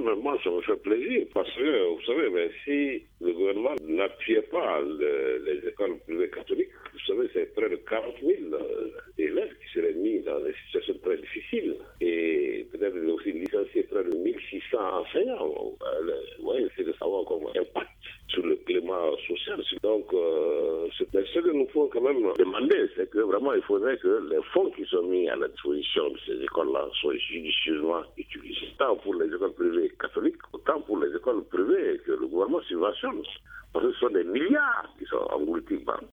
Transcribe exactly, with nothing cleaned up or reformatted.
moi, ça me fait plaisir parce que, vous savez, ben, si le gouvernement n'appuyait pas le, les écoles privées catholiques, vous savez, c'est près de quarante mille euh, élèves qui seraient mis dans des situations très difficiles et peut-être aussi licencier près de mille six cents enseignants. Euh, oui, c'est de savoir comment impact sur le climat social. Donc, euh, c'est ce que nous faut quand même demander, c'est que vraiment, il faudrait que les fonds qui sont mis à la disposition de ces écoles-là soient judicieusement utilisés, tant pour les écoles privées catholiques, autant pour les écoles privées que le gouvernement subventionne. Parce que ce sont des milliards qui sont engloutis par